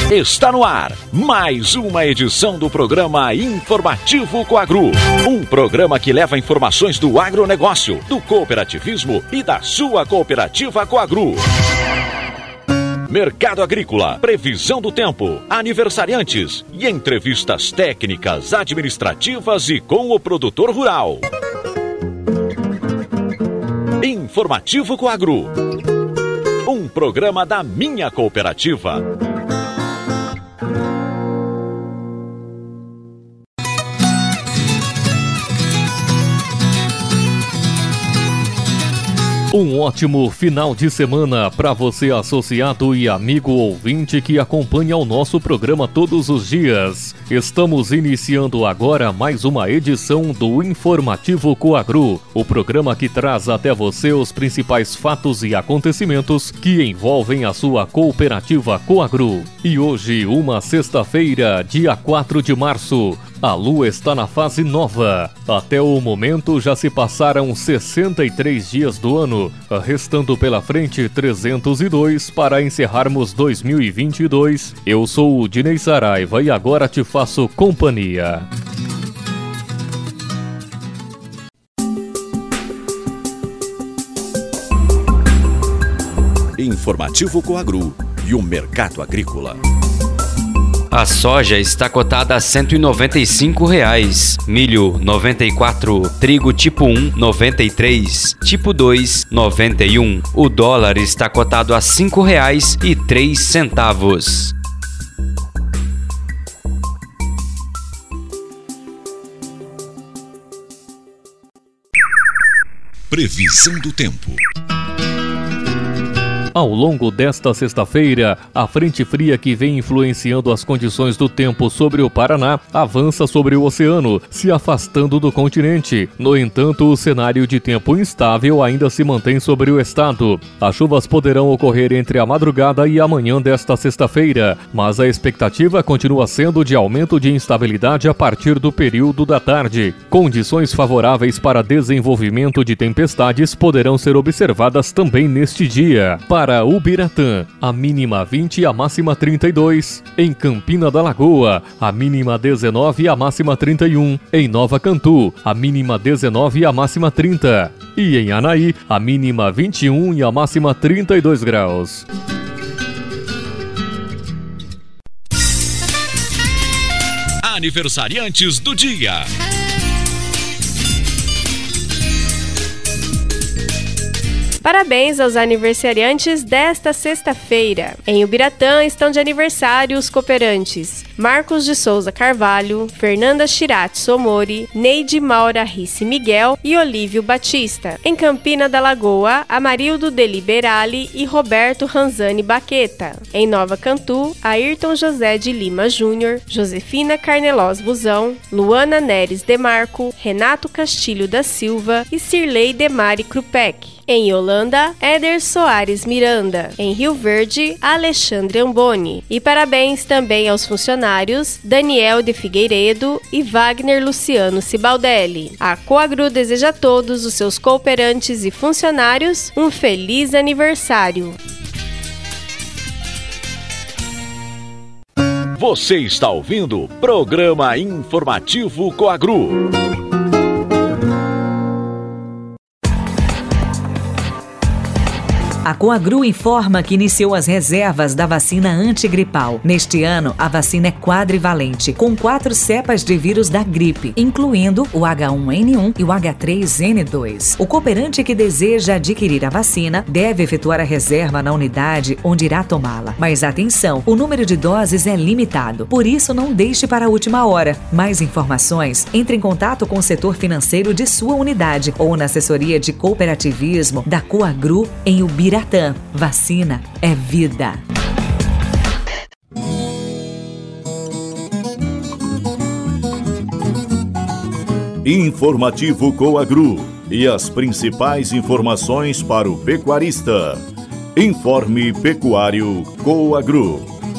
Está no ar mais uma edição do programa Informativo Coagro. Um programa que leva informações do agronegócio, do cooperativismo e da sua cooperativa Coagro. Mercado agrícola, previsão do tempo, aniversariantes e entrevistas técnicas, administrativas e com o produtor rural. Informativo Coagro. Um programa da minha cooperativa. Um ótimo final de semana para você, associado e amigo ouvinte que acompanha o nosso programa todos os dias. Estamos iniciando agora mais uma edição do Informativo Coagro, o programa que traz até você os principais fatos e acontecimentos que envolvem a sua cooperativa Coagro. E hoje, uma sexta-feira, dia 4 de março, a Lua está na fase nova. Até o momento já se passaram 63 dias do ano, restando pela frente 302 para encerrarmos 2022. Eu sou o Dinei Saraiva e agora te faço companhia. Informativo Coagro e o mercado agrícola. A soja está cotada a R$ 195,00, milho R$ 94, trigo tipo 1 R$ 93, tipo 2 R$ 91. O dólar está cotado a R$ 5,03. Previsão do tempo. Ao longo desta sexta-feira, a frente fria que vem influenciando as condições do tempo sobre o Paraná avança sobre o oceano, se afastando do continente. No entanto, o cenário de tempo instável ainda se mantém sobre o estado. As chuvas poderão ocorrer entre a madrugada e a manhã desta sexta-feira, mas a expectativa continua sendo de aumento de instabilidade a partir do período da tarde. Condições favoráveis para desenvolvimento de tempestades poderão ser observadas também neste dia. Para Ubiratã, a mínima 20 e a máxima 32. Em Campina da Lagoa, a mínima 19 e a máxima 31. Em Nova Cantu, a mínima 19 e a máxima 30. E em Anaí, a mínima 21 e a máxima 32 graus. Aniversariantes do dia. Parabéns aos aniversariantes desta sexta-feira. Em Ubiratã estão de aniversário os cooperantes Marcos de Souza Carvalho, Fernanda Chirati Somori, Neide Maura Risse Miguel e Olívio Batista. Em Campina da Lagoa, Amarildo Deliberali e Roberto Ranzani Baqueta. Em Nova Cantu, Ayrton José de Lima Júnior, Josefina Carnelos Buzão, Luana Neres Demarco, Renato Castilho da Silva e Cirlei Demari Krupek. Em Holanda, Éder Soares Miranda. Em Rio Verde, Alexandre Amboni. E parabéns também aos funcionários Daniel de Figueiredo e Wagner Luciano Cibaldelli. A Coagro deseja a todos os seus cooperantes e funcionários um feliz aniversário. Você está ouvindo o programa Informativo Coagro. A Coagro informa que iniciou as reservas da vacina antigripal. Neste ano, a vacina é quadrivalente, com 4 cepas de vírus da gripe, incluindo o H1N1 e o H3N2. O cooperante que deseja adquirir a vacina deve efetuar a reserva na unidade onde irá tomá-la. Mas atenção, o número de doses é limitado, por isso não deixe para a última hora. Mais informações, entre em contato com o setor financeiro de sua unidade ou na assessoria de cooperativismo da Coagro em Ubiratã. Vacina é vida. Informativo Coagro e as principais informações para o pecuarista. Informe Pecuário Coagro.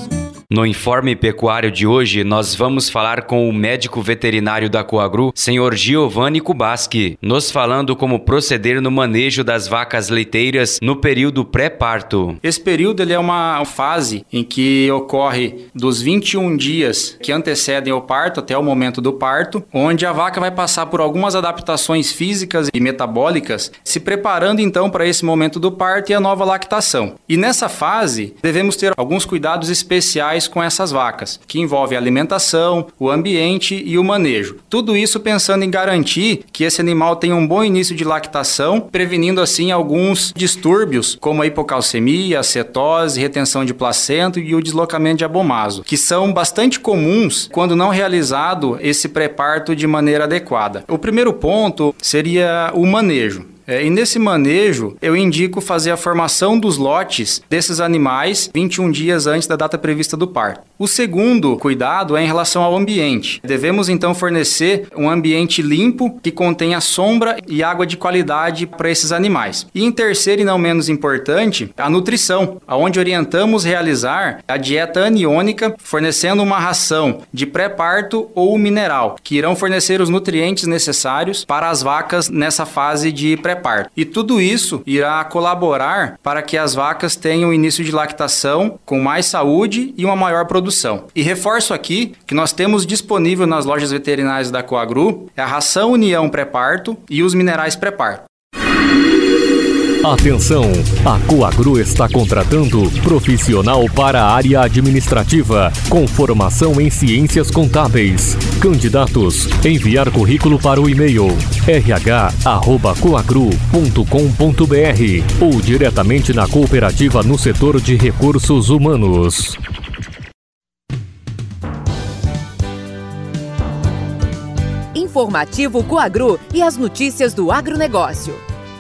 No Informe Pecuário de hoje, nós vamos falar com o médico veterinário da Coagru, senhor Giovanni Kubaski, nos falando como proceder no manejo das vacas leiteiras no período pré-parto. Esse período ele é uma fase em que ocorre dos 21 dias que antecedem o parto até o momento do parto, onde a vaca vai passar por algumas adaptações físicas e metabólicas, se preparando então para esse momento do parto e a nova lactação. E nessa fase, devemos ter alguns cuidados especiais com essas vacas, que envolvem a alimentação, o ambiente e o manejo. Tudo isso pensando em garantir que esse animal tenha um bom início de lactação, prevenindo assim alguns distúrbios, como a hipocalcemia, a cetose, retenção de placenta e o deslocamento de abomaso, que são bastante comuns quando não realizado esse pré-parto de maneira adequada. O primeiro ponto seria o manejo. E nesse manejo, eu indico fazer a formação dos lotes desses animais 21 dias antes da data prevista do parto. O segundo cuidado é em relação ao ambiente. Devemos então fornecer um ambiente limpo que contenha sombra e água de qualidade para esses animais. E em terceiro e não menos importante, a nutrição, onde orientamos realizar a dieta aniônica, fornecendo uma ração de pré-parto ou mineral, que irão fornecer os nutrientes necessários para as vacas nessa fase de pré-parto. E tudo isso irá colaborar para que as vacas tenham início de lactação com mais saúde e uma maior produção. E reforço aqui que nós temos disponível nas lojas veterinárias da Coagru a ração União pré-parto e os minerais pré-parto. Atenção! A Coagru está contratando profissional para a área administrativa, com formação em ciências contábeis. Candidatos, enviar currículo para o e-mail rh@coagru.com.br ou diretamente na cooperativa no setor de recursos humanos. Informativo Coagru e as notícias do agronegócio.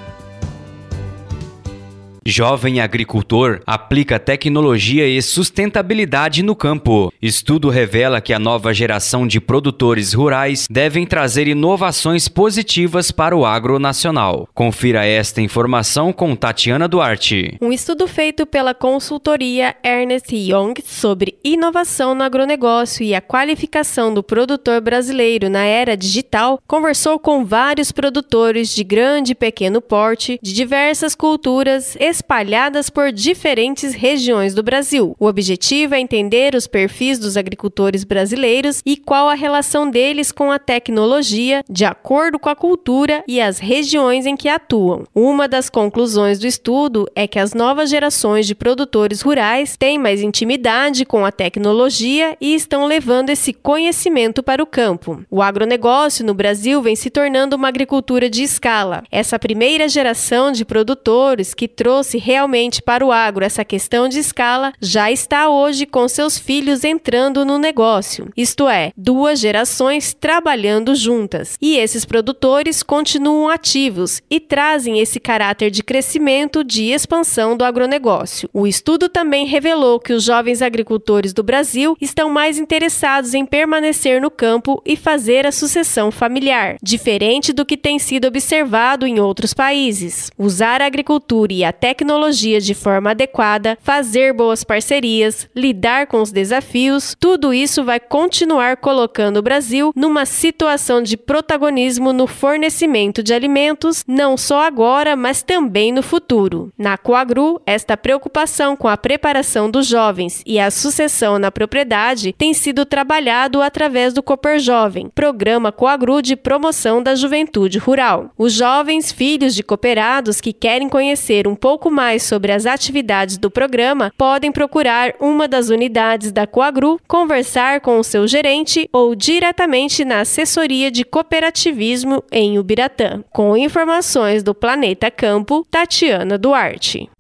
Jovem agricultor aplica tecnologia e sustentabilidade no campo. Estudo revela que a nova geração de produtores rurais devem trazer inovações positivas para o agro nacional. Confira esta informação com Tatiana Duarte. Um estudo feito pela consultoria Ernst Young sobre inovação no agronegócio e a qualificação do produtor brasileiro na era digital conversou com vários produtores de grande e pequeno porte, de diversas culturas, espalhadas por diferentes regiões do Brasil. O objetivo é entender os perfis dos agricultores brasileiros e qual a relação deles com a tecnologia, de acordo com a cultura e as regiões em que atuam. Uma das conclusões do estudo é que as novas gerações de produtores rurais têm mais intimidade com a tecnologia e estão levando esse conhecimento para o campo. O agronegócio no Brasil vem se tornando uma agricultura de escala. Essa primeira geração de produtores que trouxe realmente para o agro essa questão de escala já está hoje com seus filhos entrando no negócio, isto é, 2 gerações trabalhando juntas. E esses produtores continuam ativos e trazem esse caráter de crescimento, de expansão do agronegócio. O estudo também revelou que os jovens agricultores do Brasil estão mais interessados em permanecer no campo e fazer a sucessão familiar, diferente do que tem sido observado em outros países. Usar a agricultura e a tecnologia de forma adequada, fazer boas parcerias, lidar com os desafios, tudo isso vai continuar colocando o Brasil numa situação de protagonismo no fornecimento de alimentos, não só agora, mas também no futuro. Na Coagru, esta preocupação com a preparação dos jovens e a sucessão na propriedade tem sido trabalhado através do Cooper Jovem, programa Coagru de promoção da juventude rural. Os jovens filhos de cooperados que querem conhecer um pouco mais sobre as atividades do programa podem procurar uma das unidades da Coagru, conversar com o seu gerente ou diretamente na assessoria de cooperativismo em Ubiratã. Com informações do Planeta Campo, Tatiana Duarte.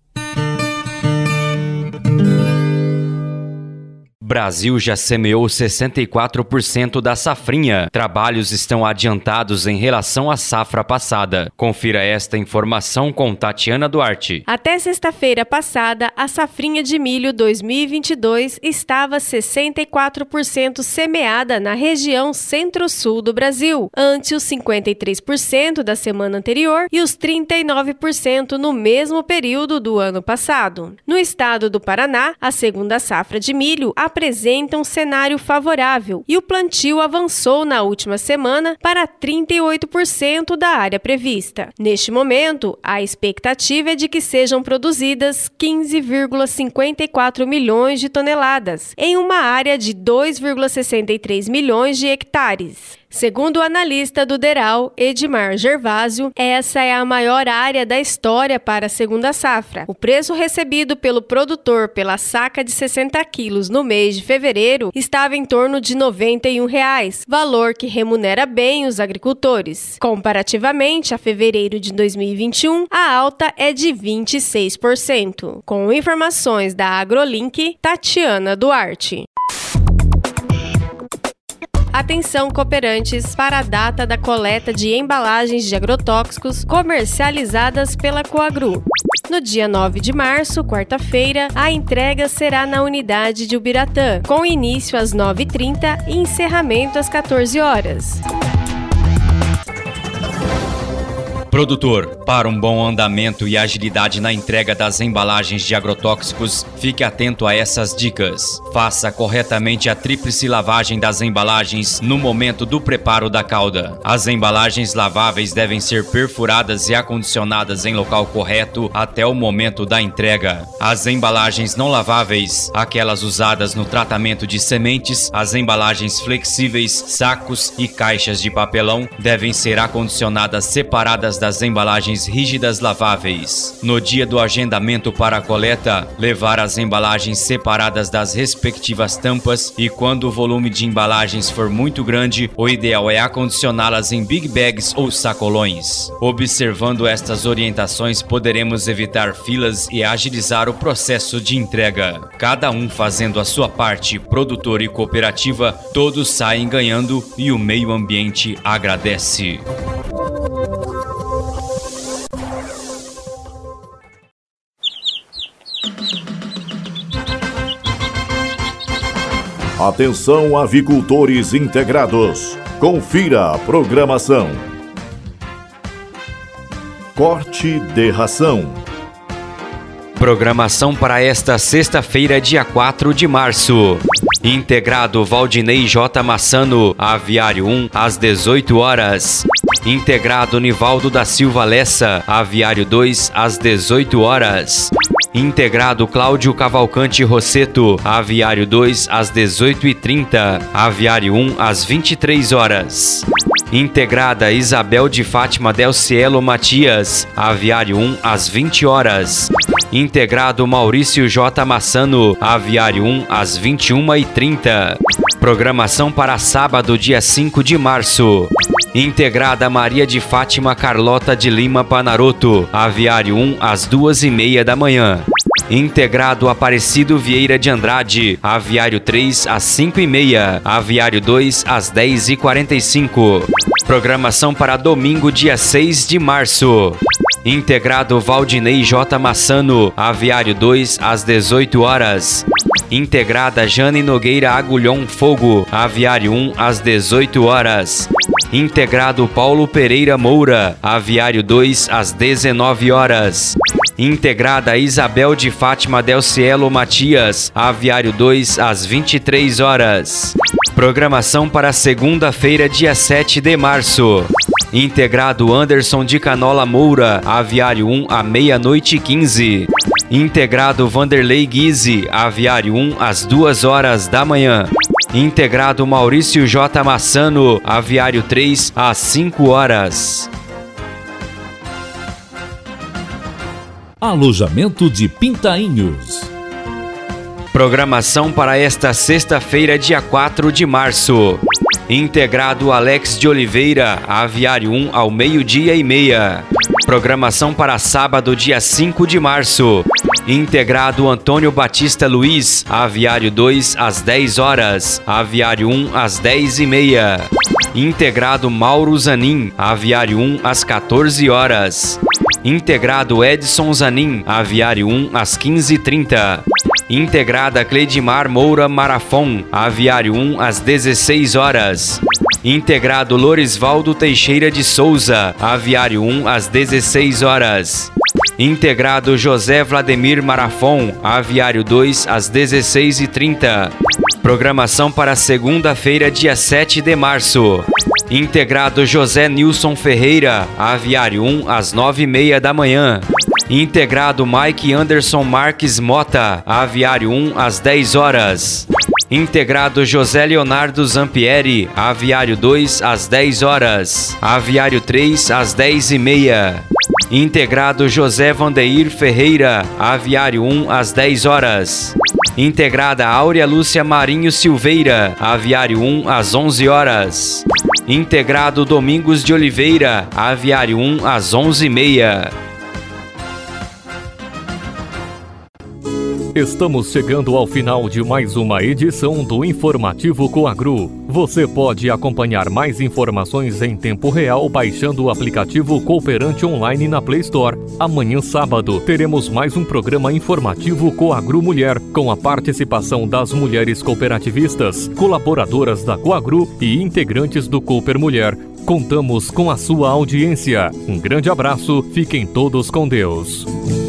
Brasil já semeou 64% da safrinha. Trabalhos estão adiantados em relação à safra passada. Confira esta informação com Tatiana Duarte. Até sexta-feira passada, a safrinha de milho 2022 estava 64% semeada na região centro-sul do Brasil, ante os 53% da semana anterior e os 39% no mesmo período do ano passado. No estado do Paraná, a segunda safra de milho apresentou apresentam um cenário favorável e o plantio avançou na última semana para 38% da área prevista. Neste momento, a expectativa é de que sejam produzidas 15,54 milhões de toneladas, em uma área de 2,63 milhões de hectares. Segundo o analista do DERAL, Edmar Gervásio, essa é a maior área da história para a segunda safra. O preço recebido pelo produtor pela saca de 60 quilos no mês de fevereiro estava em torno de R$ 91, valor que remunera bem os agricultores. Comparativamente a fevereiro de 2021, a alta é de 26%. Com informações da AgroLink, Tatiana Duarte. Atenção, cooperantes, para a data da coleta de embalagens de agrotóxicos comercializadas pela Coagru. No dia 9 de março, quarta-feira, a entrega será na unidade de Ubiratã, com início às 9h30 e encerramento às 14 horas. Produtor, para um bom andamento e agilidade na entrega das embalagens de agrotóxicos, fique atento a essas dicas. Faça corretamente a tríplice lavagem das embalagens no momento do preparo da calda. As embalagens laváveis devem ser perfuradas e acondicionadas em local correto até o momento da entrega. As embalagens não laváveis, aquelas usadas no tratamento de sementes, as embalagens flexíveis, sacos e caixas de papelão, devem ser acondicionadas separadas das embalagens rígidas laváveis. No dia do agendamento para a coleta, levar as embalagens separadas das respectivas tampas e quando o volume de embalagens for muito grande, o ideal é acondicioná-las em big bags ou sacolões. Observando estas orientações, poderemos evitar filas e agilizar o processo de entrega. Cada um fazendo a sua parte, produtor e cooperativa, todos saem ganhando e o meio ambiente agradece. Atenção, avicultores integrados. Confira a programação. Corte de ração. Programação para esta sexta-feira, dia 4 de março. Integrado Valdinei J. Massano, Aviário 1, às 18 horas. Integrado Nivaldo da Silva Lessa, Aviário 2, às 18 horas. Integrado Cláudio Cavalcante Rosseto, Aviário 2, às 18h30. Aviário 1, às 23 horas. Integrada Isabel de Fátima Del Cielo Matias, Aviário 1, às 20 horas. Integrado Maurício J. Massano, Aviário 1, às 21h30. Programação para sábado, dia 5 de março. Integrada Maria de Fátima Carlota de Lima Panaroto, Aviário 1, às 2h30 da manhã. Integrado Aparecido Vieira de Andrade, Aviário 3, às 5h30. Aviário 2, às 10h45. Programação para domingo, dia 6 de março. Integrado Valdinei J. Massano, Aviário 2, às 18 horas. Integrada Jane Nogueira Agulhão Fogo, Aviário 1, às 18 horas. Integrado Paulo Pereira Moura, Aviário 2, às 19 horas. Integrada Isabel de Fátima Del Cielo Matias, Aviário 2, às 23 horas. Programação para segunda-feira, dia 7 de março. Integrado Anderson de Canola Moura, Aviário 1, à 00h15. Integrado Vanderlei Guise, Aviário 1, às 2 horas da manhã. Integrado Maurício J. Massano, Aviário 3, às 5 horas. Alojamento de Pintainhos. Programação para esta sexta-feira, dia 4 de março. Integrado Alex de Oliveira, Aviário 1, ao 12h30. Programação para sábado, dia 5 de março. Integrado Antônio Batista Luiz, Aviário 2, às 10 horas. Aviário 1, às 10h30. Integrado Mauro Zanin, Aviário 1, às 14 horas. Integrado Edson Zanin, Aviário 1, às 15h30. Integrada Cleidimar Moura Marafon, Aviário 1, às 16 horas. Integrado Lorisvaldo Teixeira de Souza, Aviário 1, às 16 horas. Integrado José Vladimir Marafon, Aviário 2, às 16h30. Programação para segunda-feira, dia 7 de março. Integrado José Nilson Ferreira, Aviário 1, às 9h30 da manhã. Integrado Mike Anderson Marques Mota, Aviário 1, às 10 horas. Integrado José Leonardo Zampieri, Aviário 2, às 10 horas. Aviário 3, às 10h30. Integrado José Vandeir Ferreira, Aviário 1, às 10 horas. Integrada Áurea Lúcia Marinho Silveira, Aviário 1, às 11 horas. Integrado Domingos de Oliveira, Aviário 1, às 11h30. Estamos chegando ao final de mais uma edição do Informativo Coagro. Você pode acompanhar mais informações em tempo real baixando o aplicativo Cooperante Online na Play Store. Amanhã, sábado, teremos mais um programa informativo Coagro Mulher, com a participação das mulheres cooperativistas, colaboradoras da Coagro e integrantes do Cooper Mulher. Contamos com a sua audiência. Um grande abraço, fiquem todos com Deus.